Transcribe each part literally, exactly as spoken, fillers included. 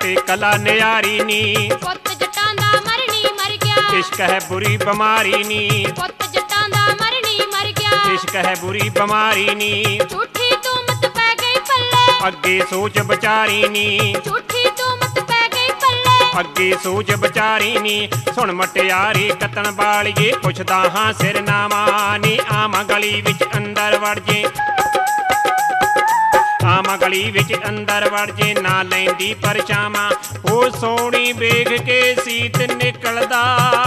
ते कला नियारी नी, पुत जट्टां दा मरनी मर गया, इश्क है बुरी बीमारी नी, पुत जट्टां दा मरनी मर गया, इश्क है बुरी बीमारी नी, झूठी तूमत पै गई पल्ले, अगे सोच विचारी नी, झूठी तूमत पै गई पल्ले, अगे सोच विचारी नी। सुन मटियारी कतन बालिए पुछदा हां सिरनामा नी, आमा गली विच अंदर वड़ जे, आमा गली विच अंदर वड़ जे, ना लैंदी परछावां ओ सोहणी वेख के सीत निकलदा,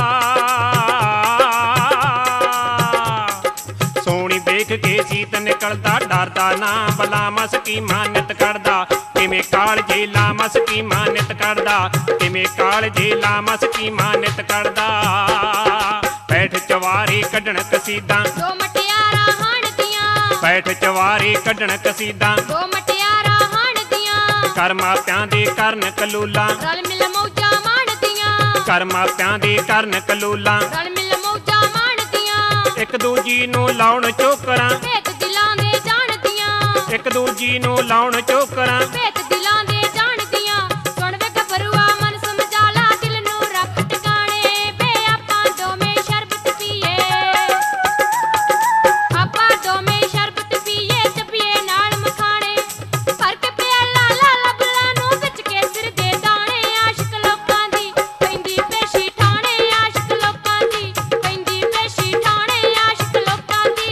सोहणी वेख के सीत निकलदा, डरदा ना बलामा स्कीमां नित कढदा, किवें काल जे लामा स्कीमां नित कढदा, किवें काल जे लामा स्कीमां नित कढदा। बैठ चवारे कढण कसीदां, दो मटियारा हाण दियां, बैठ चवारे कढण कसीदां, दो मटियारा हाण दियां, कर मापियां दे करन कलूलां, रल मिल मौजा माण दियां, कर मापियां दे करन कलूलां, रल मिल मौजा माण दियां, एक दूजी नूं लाउण चोकरां, भेत दिलां दे जाण दियां, एक दूजी नूं लाउण चोकरां, भेत दिलां दे जाण दियां। सुण वे गभरुआ मन समझाला, दिल नूं रख टकाणे, वे आपां दोवें शरबत पीए, आपां दोवें शरबत पीए, चपीए नाल मखाणे, भर के प्याला लाला बुल्ला नूं विच के सिर दे दाणे, आशिक लोकां दी पैंदी पेशी ठाणे, आशिक लोकां दी पैंदी पेशी ठाणे, आशिक लोकां दी।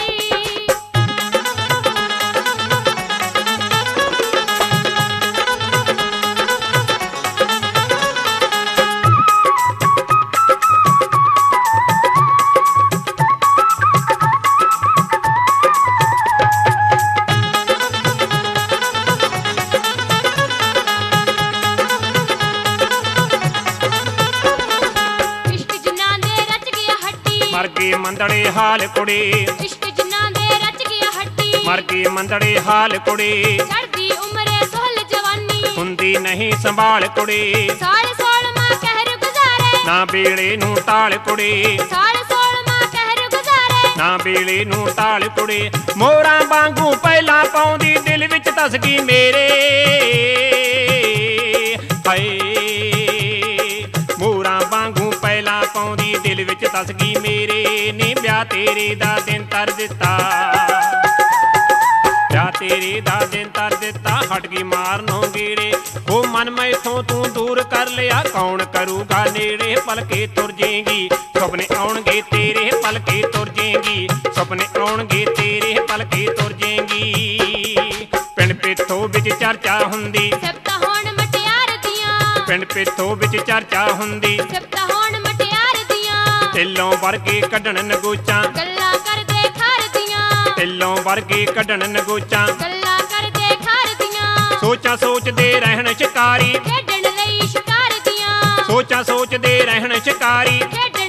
इश्क जिन्नां दे रच गया हड्डी, मर गए मंदड़े हाल कुड़े, इश्क जिन्नां दे रच गया हड्डी, मर गए मंदड़े हाल कुड़े, चढ़दी उम्रे सोहल जवानी, हुंदी नहीं संभाल कुड़े, साल सोल मां कहर गुजारे, ना बेड़े नूं टाल कुड़े, साल सोल मां कहर गुजारे, ना बेड़े नूं टाल कुड़े, मोरां वांगू पहला पाउंदी दिल विच तसगी मेरे, हाय मोरां वांगू पहला पाउंदी दिल विच तसगी मेरे, नी ब्याह तेरे दा दिन तर दित्ता, ब्याह तेरे दा दिन तर दित्ता, हट गई मारनों गेड़े, ओ मन मैथों तू दूर कर लिया, कौन करूगा नेड़े, पलके तुर जेंगी सुपने आउणगे तेरे, पलके तुर जेंगी सुपने आउणगे तेरे, पलके तुर जेंगी। पिंड पिथों विच चर्चा हुंदी, सिफतां होण मटियार दियां, पिंड पिथों विच चर्चा हुंदी, सिफतां होण मटियार दियां, तिल्लों वर्गे कढण नगोचां, गल्लां करदे खार दियां, तिल्लों वर्गे कढण नगोचां, गल्लां करदे खार दियां, सोचां सोचदे रहण शिकारी, खेडण लई शिकार दियां, सोचां सोचदे रहण शिकारी, खेडण